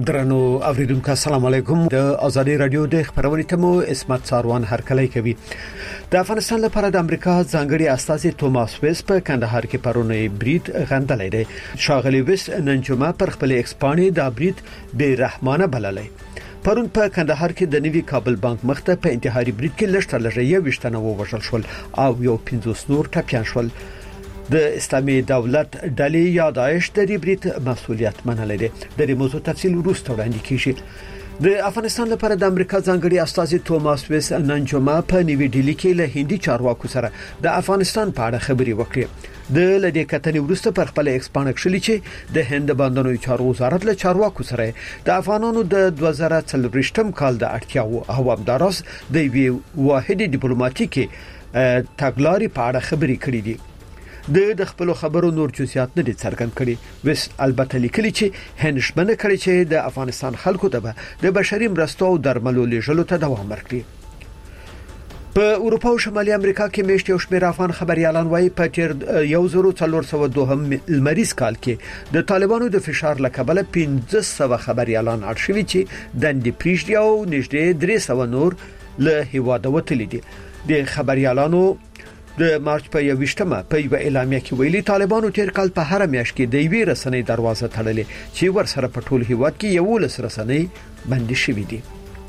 درنو اوریدونکو السلام علیکم د ازادي رادیو د خبرونې تمو اسمت ساروان هرکلی کوي د افغانستان لپاره د امریکا ځانګړي استازي توماس ویس په کندهار کې پرونی برید غندلې دی شاغلی ویس نن جمعه پر خپل ایکسپانې د برید بے رحمانه بللې پرون په کندهار کې د نوي کابل بانک مخته په انتحاري برید کې لشتره لږه وشتنه ووژل شول او یو 50 نور ټپيان شول د اسلامي دولت ډلې یا داعش د دې برید مسؤلیت منلې ده د دې موضوع تفصیل وروسته وړاندې کیږي د افغانستان لپاره د امریکا ځانګړي استازي توماس ویس نن جمعه په نیوي ډیلي کې له هندي چارواکو سره د افغانستان په اړه خبري وکړي د لدې کتنې وروسته پر خپل ایکسپانډ کړلی چې د هند باندې چارو وزارت له چارواکو سره د افغانانو د 2023م کال د اړتیاو او همدارس د وی واحد ډیپلوماټیکي تګلارې په اړه خبري کړې دي د خپل خبرو نور جزئیات نه دي څرګند کړي وس البته لیکلي چې هنشمنه کړي چې د افغانستان خلکو ته د بشري مرستو او درملو لېږلو ته دوام ورکړي په اروپا او شمالي امریکا کې میشت یو شمېر افغان خبريالان وايي په تیر 1402 المریز کال کې د طالبانو د فشار لکبله 1500 خبريالان اړشوي چې دندې پریږدي او نږدې 300 نور له هیواده وتلي دي د خبريالانو د مارچ په 28مه په یو اعلامیه کې ویلي طالبانو تیر کال په هر میاشت کې د یوې رسنۍ دروازه تړلې چې ورسره په ټول هیواد کې یو لس رسنۍ بندي شوې دي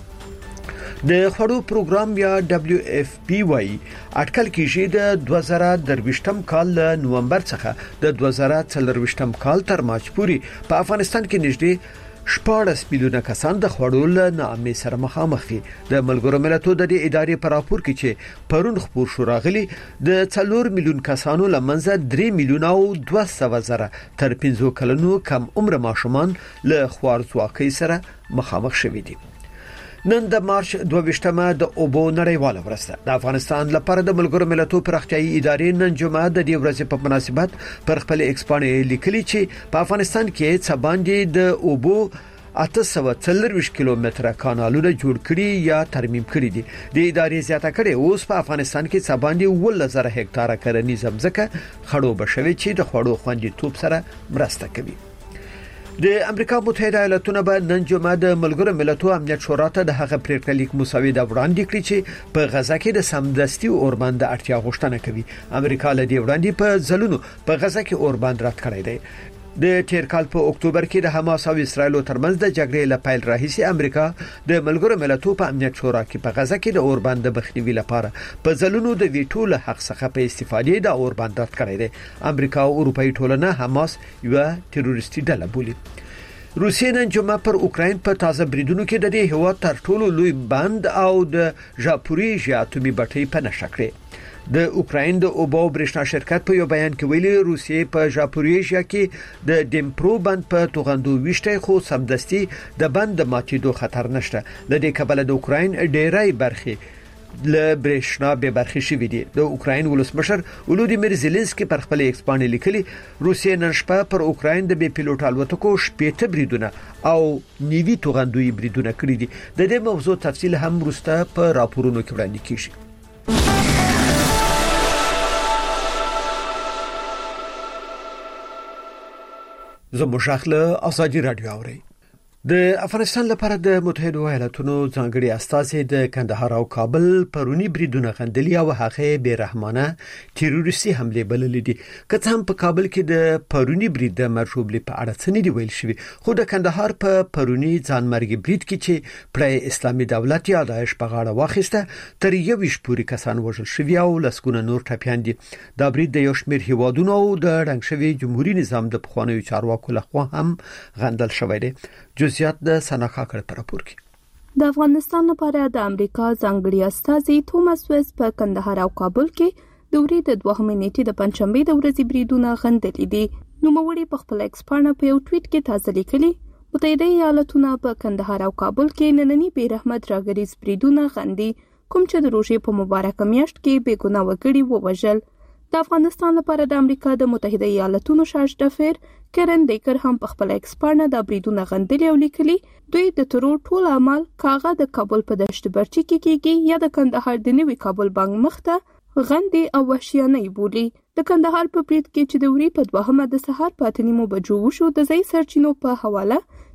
د خړو پروګرام یا WFP اټکل کېږي د 2023م کال نومبر څخه د 2024م کال تر مارچ پورې په افغانستان کې نږدې 14 میلیونه کسان د خړول نامې سره مخامخ دي د ملګرو ملتونو د ادارې پر راپور کې چې پرون خبر شو راغلي د 4 میلیون کسانو لمنځه 3 میلیونه او 200 زره تر 15 کلونو کم عمر ماشومان له خوارځواکۍ سره مخامخ شوي دي نن د مارچ 22مه د اوبو نړیواله ورځ ده د افغانستان لپاره د ملګرو ملتونو پراختیايي ادارې نن جمعه د دې ورځې په مناسبت پر خپل ایکسپانې لیکلي چې په افغانستان کې څه باندې د اوبو 840 کیلومتره کانالونه جوړ کړي یا ترمیم کړي دي د ادارې زیاته کړي اوس په افغانستان کې څه باندې 10000 هکتاره کرنیز ځمکه خړو بشوي چې د خړو خوندیتوب سره مرسته کوي د امریکا متحده ایالاتونو به نن جمعه د ملګرو ملتونو امنیت شورا ته د هغه پریکړه لیک مسوده وړاندې کړي چې په غزا کې د سمدستي اوربند د اړتیا غوښتنه کوي امریکا له دې وړاندې په ځلونو په غزا کې اوربند رد کړی دی د تیر کال په اکتوبر کې د حماس او اسرایل ترمنځ د جګړې لپاره راهیسي امریکا د ملګرو ملتونو په امنیت شورا کې په غزا کې د اوربند د بخنیوي لپاره په ځلونو د ویټو له حق څخه په استفادې د اوربند رد کړی دی امریکا او اروپאי ټولنه حماس یو تروریستي ډله بولي روسیه نن جمعه پر اوکراین په تازه بریدونو کې د دې هیواد تر ټولو لوی بند او د ژاپوریژیا اتومي بټۍ په نشه کړې د اوکراین د اوبو برېښنا شرکت په یو بیان کې ویلي روسیه په ژاپوریژیا کې د ډیمپرو بند په توغندو وشته خو سمدستي د بند ماتېدو خطر نشته د دې کبله د اوکراین ډېرای برخې له برېښنا به برخې شوې دي د اوکراین ولسمشر ولودیمیر زيلنسکي پر خپل ایکسپانې لیکلي روسیه نن شپه پر اوکراین د بي پيلوټ الوتکو شپېته بریدونه او نیوي توغندوي بریدونه کړې دي د دې موضوع تفصیل هم وروسته په راپورونو کې وړاندې کیږي زموږ خپل ازادي رادیو اوري د افغانستان لپاره د متحده ایالاتونو ځانګړي استازي د کندهار او کابل پرونی بریدونه غندلي او هغه بے رحمانه تروریستي حمله بللې دي که څه هم په کابل کې د پرونی برید د مرشوبلي په اړه څه نه دی ویل شوی خو د کندهار په پرونی ځانمرګي برید کې چې پر اسلامي دولت یا داعش په غاړه واخیسته تر 21 پورې کسان وژل شوی او لسګونه نور ټپيان دي دا برید د یو شمېر هیوادونو او د رنګ شوی جمهوریت نظام د پخوانیو چارواکو لخوا هم غندل شوی دی جزئیات د سناکا کړ پر راپور کې د افغانستان لپاره د امریکا ځانګړي استازي توماس ویس په کندهار او کابل کې د ورې د 2 نیټې د پنځشنبه د ورځې بریدونه غندلې دي نو موري په خپل ایکسپانډ په یو ټویټ کې تازه لیکلي متحده ایالاتونه په کندهار او کابل کې نننی بے رحمت راګریز بریدونه غندي کوم چې د روژې په مبارکه میاشت کې بے ګناه وګړي ووژل د افغانستان لپاره د امریکا د متحده ایالاتونو شاش دفر کرن دیکر هم په خپل ایکسپانډ د بریدونه غندلي او لیکلي دوی د ترور ټول عمل کاغه د کابل په دشت برچي کې کېږي یا د کندهار د نوي کابل بانک مخته غندي او وحشیانه بولی د کندهار په برید کې چې د وری په 2مه د سهار په 8 بجو وشو د ځای سرچینو په حواله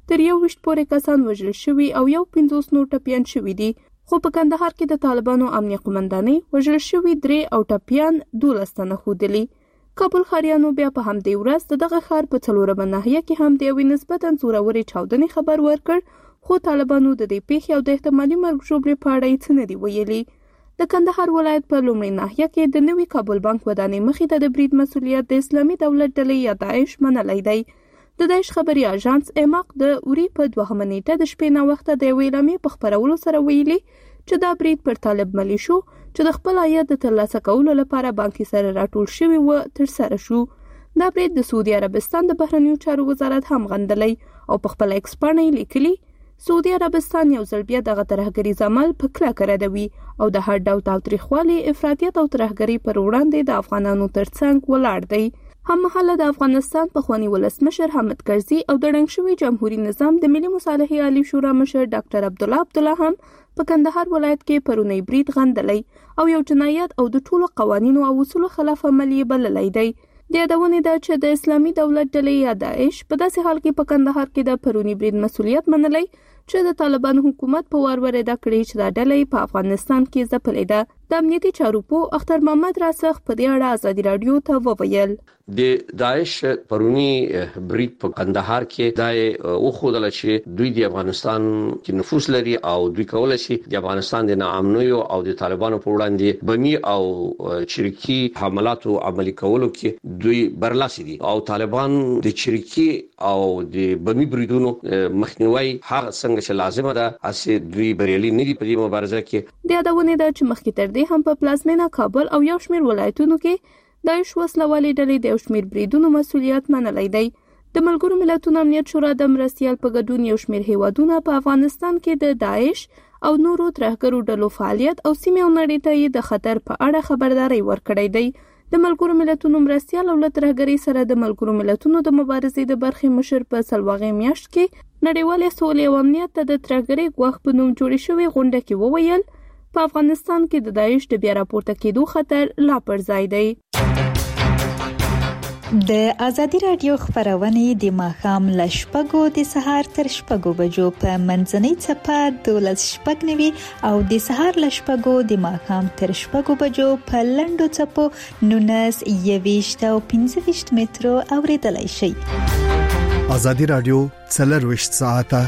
تر 21 پورې کسان وژل شوي او 50 نور ټپیان شوي دي. خو په کندهار کې د طالبانو امنیه قومندانۍ وژل شوي 3 او ټپیان 12 تنه ښودلي. کابل ښاریانو بیا په همدې ورځ د دغه ښار په 4مه ناحیه کې هم د یوې نسبتاً زورورې چاودنې خبر ورکړ، خو طالبانو د دې پیښې او د احتمالي مرګ ژوبلې په اړه یې څه نه دي ویلي. د کندهار ولایت په لومړۍ ناحیه کې د نوي کابل بانک ودانۍ مخې ته د برید مسؤلیت د اسلامي دولت ډلې یا داعش منلی دی. د داعش خبري اژانس اماق د اوري په 2مه نیټه د شپې ناوخته د یوې اعلامیې په خپرولو سره ویلي چې دا برید پر طالب ملیشو چې د خپل عاید د ترلاسه کولو لپاره بانکي سره راټول شوي و ترسره شو. دا برید د سعودي عربستان د بهرنیو چارو وزارت هم غندلی او په خپل ایکس پاڼه لیکلي سعودي عربستان یو ځل بیا دغه ترهګریز عمل په کلکه ردوي او د هر ډول تاوتریخوالي، افراطیت او ترهګرۍ پر وړاندې د افغانانو ترڅنګ ولاړ دی. هممهاله د افغانستان پخوانی ولسمشر حامد کرزي او د ړنګ شوي جمهوریت نظام د ملي مصالحې عالی شورا مشر ډاکټر عبدالله هم په کندهار ولایت کې پرونی برید غندلی او یو جنایت او د ټولو قوانینو او اصولو خلاف عمل یې بللی دی. د یادونې ده چې د اسلامي دولت ډلې یا داعش په داسې حال کې په کندهار کې د پرونی برید مسؤلیت منلی چې د طالبانو حکومت په وار ورېده کړې چې دا ډلې په افغانستان کې ځپلې ده. د امنیتي چارو پوه اختر محمد راسخ په دې اړه ازادي رادیو ته وویل د داعش پرونی برید په کندهار کې دا وښودل چې دوی د افغانستان کې نفوذ لري او دوی کولای شي د افغانستان د ناامنیو او د طالبانو په وړاندې بمی او چریکي حملاتو عملي کولو کې دوی برلاسي دي او طالبان د چریکي او د بمی بریدونو مخنیوي هغه څنګه چې لازمه ده چې دوی بریالي نه دي په دې مبارزه کې. د یادونې ده چې مخکې تر دې هم په پلازمینه کابل او یو شمېر ولایتونو کې داعش وسلوالې ډلې د یو شمېر بریدونو مسؤلیت منلی دی. د ملګرو ملتونو امنیت شورا د مرستیال په ګډون یو شمېر هیوادونه په افغانستان کې د داعش او نورو ترهګرو ډلو فعالیت او سیمې او نړۍ ته د خطر په اړه خبرداري ورکړی دی. د ملګرو ملتونو مرستیال او ترهګرۍ سره د ملګرو ملتونو د مبارزې د برخې مشر په سلواغې میاشت کې نړیوالې سولې او امنیت ته د ترهګرۍ ګواښ په نوم جوړې شوې غونډه کې وویل په افغانستان کې د داعش د بیا راپورته کېدو خطر لا پر ځای دی. د ازادي رادیو خبرونه د ماښام له 6 د سهار تر 6 بجو په منځنۍ چپه 12:09 او د سهار له 6 د ماښام تر 6 بجو په لنډو چپو 19 او 15 مترو اوریدلای شي. ازادي رادیو 24 ساعته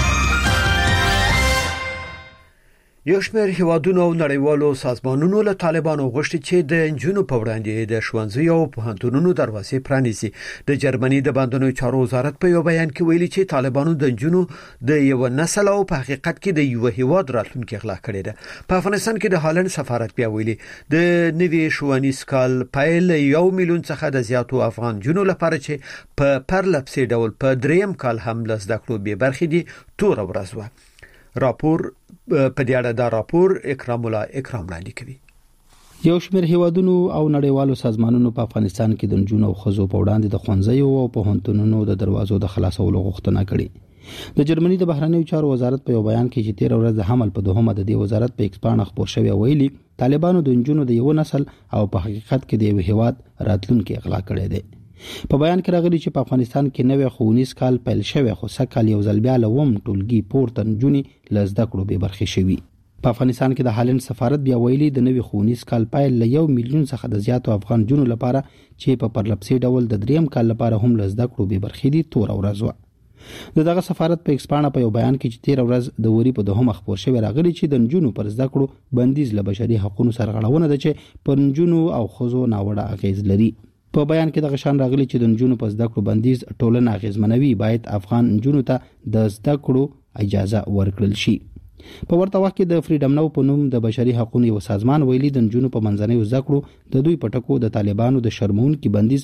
یو شمېر هیوادونو او نړیوالو سازمانونو له طالبانو غوښتي چې د انجونو په وړاندې د ښوونځیو او پوهنتونونو دروازې پرانیزي. د جرمني د بندونو چارو وزارت په یو بیان کې ویلي چې طالبانو د انجونو د یو نسل او په حقیقت کې د یو هیواد راتلونکي غلا کړی ده. په افغانستان کې د هالند سفارت بیا ویلي د نوي ښوونیز کال پیل 1 میلیون څخه د زیاتو افغان جنونو لپاره چې په پرلپسې ډول په دریم کال هم لزده کړو به برخې دي تور ورځ و. راپور په دې اړه دا راپور اکرام الله اکرام وړاندې کوي. یو شمېر هیوادونو او نړیوالو سازمانونو په افغانستان کې د نجونو او ښځو په وړاندې د ښوونځیو او پوهنتونونو د دروازو د خلاصولو غوښتنه کړې. د جرمني د بهرنیو چارو وزارت په یو بیان کې چې 13 ورځې د حمل په دوهمه د دې وزارت په ایکس پاڼه خبر شوی ویلي طالبانو د نجونو د یو نسل او په حقیقت کې د یو هیواد راتلونکي غلا کړی دی. په بیان کې راغلي چې په افغانستان کې نوې ښوونیز کال پیل شوی خو سکهال یو ځل بیا لوم ټولګي پورته نجونې لزده کړو به برخې شوي. په افغانستان کې د هالند سفارت بیا ویلي د نوې ښوونیز کال پیل له 1 میلیون څخه د زیاتو افغان جنونو لپاره چې په پرلپسې ډول د دریم کال لپاره هم لزده کړو به برخې دي تور ورځ و. دغه سفارت په ایکس پاڼه په یو بیان کې چې 13 ورځ د وری په دوهمه خبر شوی راغلي چې د نجونو پر زده کړو بندیز له بشري حقوقو سرغړونه ده چې پر نجونو او ښځو ناوړه اغیز لري. په بیان کې د غشان راغلي چې د نجونو په زده کړو بندیز ټولنه اغیزمنوي باید افغان نجونو ته د زده کړو اجازه ورکړل شي. په ورته وخت کې د فریډم نو په نوم د بشري حقوقو یو سازمان ویلي د نجونو په منځنۍ زده کړو د دوی په ټکو د طالبانو د شرمون کې بندیز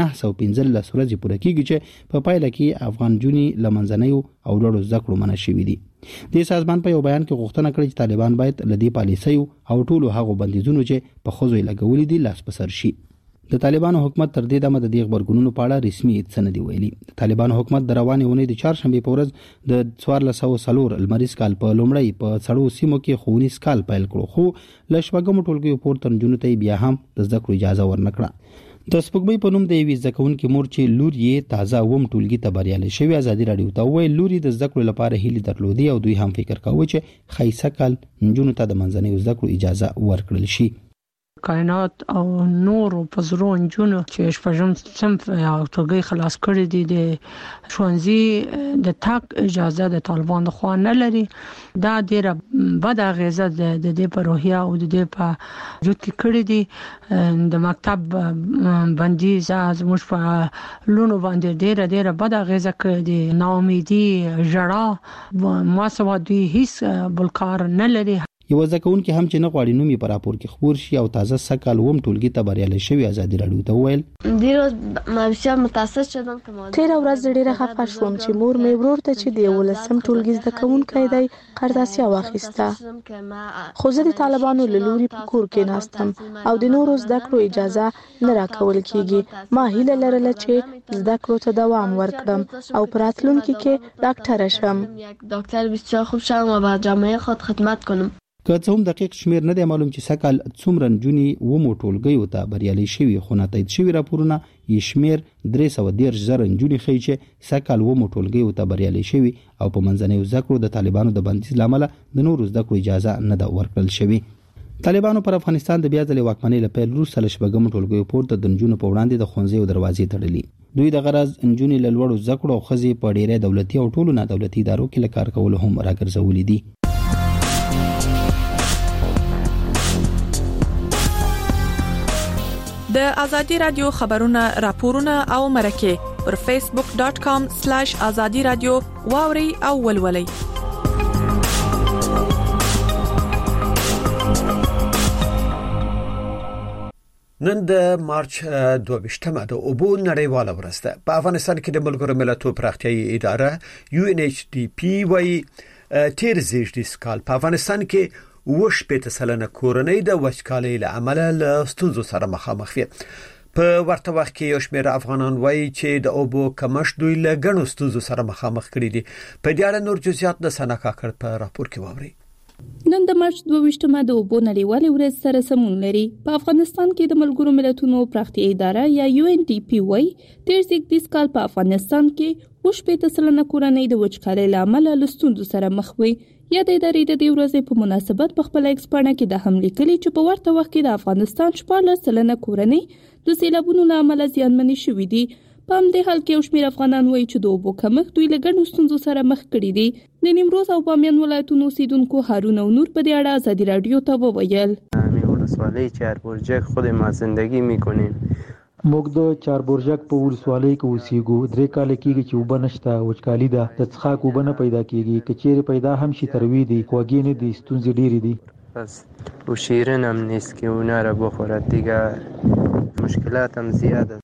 915 ورځې پوره کیږي چې په پایله کې افغان جونې لمنځنۍ او ډېرو زده کړو منع شوي دي. د سازمان په یو بیان کې غوښتنه کړې چې طالبان باید لدی پالیسي او ټولو هغو بندیزونو چې په خوځوي لګولې دي لاس پسر شي. د طالبانو حکومت تر دې دمه د دې خبرګونونو په اړه رسمي هیڅ نه دی ویلي. د طالبانو حکومت د روانې اونۍ د چهارشنبه په ورځ د 1404 لمریز کال په لومړی په څړو سیمو کې ښوونیز کال پیل کړو خو له شپږمو ټولګیو پورته نجونو ته بیا هم د زده کړو اجازه ورنکړه. د سپوږمۍ په نوم د یوې زده کوونکې مور چې لور یې تازه وم ټولګي ته بریالۍ شوې ازادي راډیو ته وویل لور د زده کړو لپاره هیلې درلودې او دوی هم فکر کاوه چې خیسه کال نجونو ته د منځنۍ زده کړو اجازه ورکړل شي. کائنات او نور په زرو انجونو چې شپږم صنف او ټولګي خلاص کړي دي د ښوونځي د تاک اجازه د طالبان خو نه لري. دا ډیره بد اغیزه د دې په روحیه او د دې په وجود کې کړي دي. د مکتب بندیز زموږ په لونو باندې ډیره بد اغیزه کړي دي. ناامیدي ژړا ما سوا دوی هیڅ بلکار نه لري. یو ځکهونکي هم چې نه غواړي نومي پر راپور کې خبر شي او تازه سکل وم ټولګي ته بریالۍ شوی ازادي راډیو ته وویل ډیره متاسف شوم. تیر ورځ ډیره خفه شوم چې مور مې ورور ته چې د ولسم ټولګي زده کوونکی دی قرضاسیا واخیسته. خو زه د طالبانو له لوري په کور کې ناستم او د نورو زده کړو اجازه نه راکول کیږي. ما هیله لرله چې زده کړو ته دوام ورکړم او په راتلونکي کې ډاکټر شم. یک دکتر بسیار خوب شم و به جامعه خود خدمت کنم. که څه هم دقیق شمیر نه دی معلوم چې سکل څومره نجونې ومو ټولګیو ته بریالۍ شوي خو نتایج شوي راپورونه یې شمیر 313,000 نجونې ښیي چې سکل ومو ټولګیو ته بریالۍ شوي او په منځنۍ زده کړو د طالبانو د بندیز لامل د نورو زده کړو اجازه نه ده ورکړل شوې. طالبانو پر افغانستان د بیا ځلې واکمنۍ له پیل وروسته له شپږم ټولګیو پورته د نجونو په وړاندې د ښوونځیو دروازې تړلي. دوی د غرض نجونې له لوړو زده کړو او ښځې په ډیری دولتي او ټولو نه دولتي ادارو کې له کار کولو هم راګرځولي دي. د ازادي رادیو خبرونه راپورونه او مرکه پر facebook.com/azadi radio واوري او ولولي. نن د مارچ 22مه د اوبو نړیواله ورځ ده. په افغانستان کې د ملګرو ملتونو پراختیایي اداره UNHDP وايي تیر زیږدیز کال په افغانستان کې 80% کورنۍ د وچکالۍ له امله له ستونزو سره مخامخ وي. په ورته وخت کې یو شمېر افغانان وایي چې د اوبو کمښت دوی له ګڼو ستونزو سره مخامخ کړي دي. په دې اړه نور جزئیات د سنا کاکړ په راپور کې واوري. نن د مارچ 22مه د اوبو نړیواله ورځ سره سمون لري. په افغانستان کې د ملګرو ملتونو پراختیایي اداره یا UNDP وايي تیر زیږدیز کال په افغانستان کې 80% کورنۍ د وچکالۍ له امله له ستونزو سره مخ وي. یا د ادارې د دې ورځې په مناسبت په خپل ایکس پاڼه کې د هم لیکلي چې په ورته وخت کې د افغانستان 14% کورنۍ د سیلابونو له امله زیانمنې شوې دي. په همدې حال کې یو شمېر افغانان وایي چې د اوبو کمښت دوی له ګڼو ستونزو سره مخ کړي دي. د نیمروز او بامیان ولایتونو اوسیدونکو هارون او نور په دې اړه ازادي رادیو ته وویل ولسوالی چهاربرجک خود ما زندگی میکنیم. موږ د چهاربرجک په ولسوالۍ کې اوسېږو. 3 کال کېږي چې اوبه نشته، وچکالي ده، د څښاک اوبه نه پیدا کېږي. که چیرې پیدا هم شي تروي دي، خوږې نه دي، ستونزې ډېرې دي. بس او شیرین هم نیست که اونا را بخورد دیگه. مشکلات هم زیاده.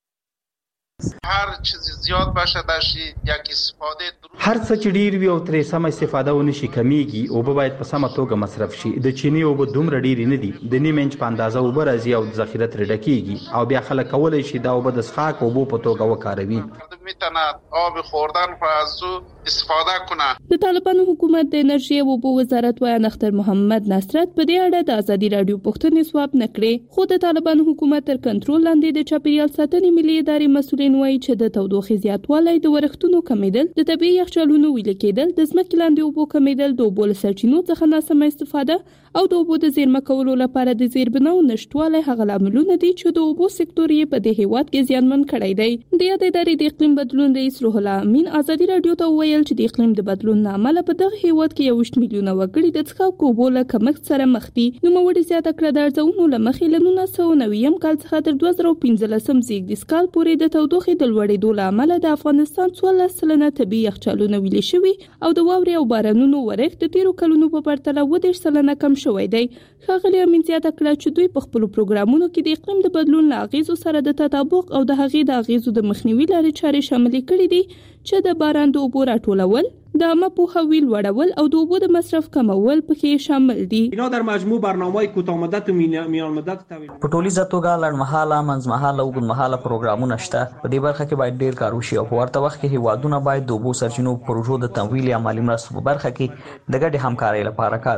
هر چیز زیاد باشه داشي یک استفاده هر څه چې ډیر وي او ترې سم استفاده ونشي کمیږي. اوبه باید په سمه توګه مصرف شي. د چینی اوبه دومره ډیر نه دي. د نیم انچ په اندازه اوبه راځي او ذخیره ترې ډکیږي او بیا خلک کولای شي دا اوبه د څښاک اوبو په توګه وکاروي. میتونه آب خوردن را از استفاده کنه. د طالبانو حکومت د انرژي او اوبو وزارت وایي اختر محمد نصرت په دې اړه د ازادي رادیو پوښتنې ځواب نکړي. خو د طالبانو حکومت تر کنټرول لاندې د چاپیریال ساتنې ملي ادارې مسؤلین وایي چې د تودوخې زیاتوالی، د ورښتونو کمیدل، د طبيعي یخچالونو ویلې کېدل، د ځمکې لاندې اوبو کمیدل، د اوبو له سرچینو څخه ناسمه استفاده او د اوبو د زیرمه کولو لپاره د زیربناو نشټوالی هغه لاملونه دي چې د اوبو سکتور یې په دې هیواد کې زیانمن کړی دی. د یادې ادارې د اقلیم بدلون رئیس روح الله امین ازادي رادیو ته وویل چې د اقلیم د بدلون عمله په دغه هیواد کې 1 میلیونه وګړي د څښاک اوبو له کمښت سره مخ دي. نوموړي زیاته کړه د ارزونو له مخې له 1990 کال څخه تر 2015 زیږدیز کال پورې د تودوخې د لوړېدو له امله د افغانستان 14% طبيعي یخچالونه ویلې شوي او د واورې او بارانونو ورښت د تیرو کلونو په پرتله 20% کم شوی دی. ښاغلي امین زیاته کړه چې دوی په خپلو پروګرامونو کې د اقلیم د بدلون له اغیزو سره د تطابق او د هغې د اغیزو د مخنیوي لارې چارې شاملې کړي دي چې د باران د اوبو راټولول، د عامه پوهاوی لوړول او د اوبو د مصرف کمول پکې شامل دي. اینا در مجموع برنامه‌های کوتاه مدت و میان مدت په ټولیزه توګه لنډمهاله، منځمهاله او اوږدمهاله پروګرامونه شته. په دې برخه کې باید ډیر کار وشي او په ورته وخت کې هیوادونه باید د اوبو سرچینو پروژو د تمویل یا مالي مرستو په برخه کې د ګډې همکارۍ لپاره کار